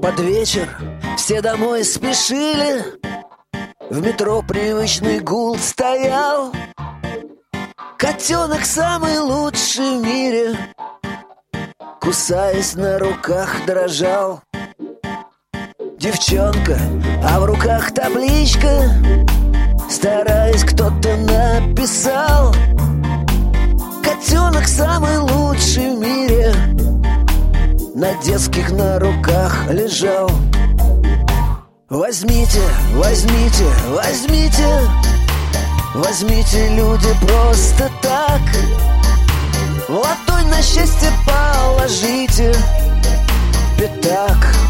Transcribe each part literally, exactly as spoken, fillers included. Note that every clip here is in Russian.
Под вечер все домой спешили, в метро привычный гул стоял. Котенок самый лучший в мире, кусаясь на руках, дрожал. Девчонка, а в руках табличка, стараясь, кто-то написал: котенок самый лучший в мире, на детских на руках лежал. Возьмите, возьмите, возьмите, возьмите, люди, просто так. Ладонь на счастье положите, пятак.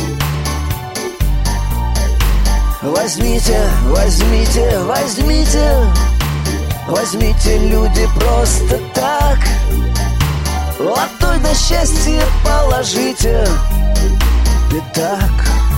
Возьмите, возьмите, возьмите, возьмите, люди, просто так. Ладонь на счастье положите, пятак.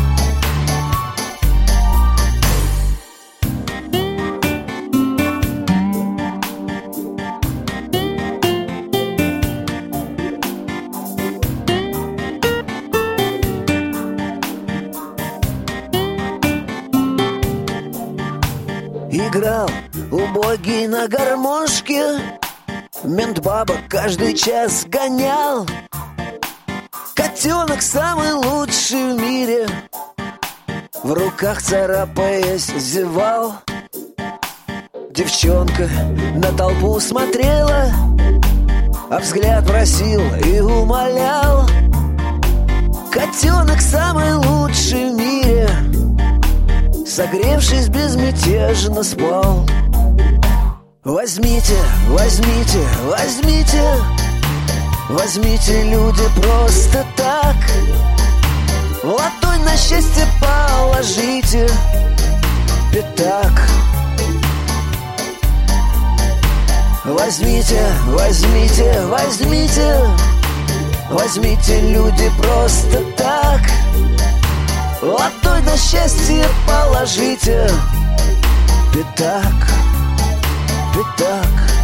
Играл убогий на гармошке, мент бабок каждый час гонял. Котенок самый лучший в мире, в руках царапаясь зевал. Девчонка на толпу смотрела, а взгляд просил и умолял. Котенок самый лучший в мире, согревшись, безмятежно спал. Возьмите, возьмите, возьмите, возьмите, люди, просто так. Ладонь на счастье положите, пятак. Возьмите, возьмите, возьмите, возьмите, люди, просто так. Ладонь на счастье положите, пятак, пятак.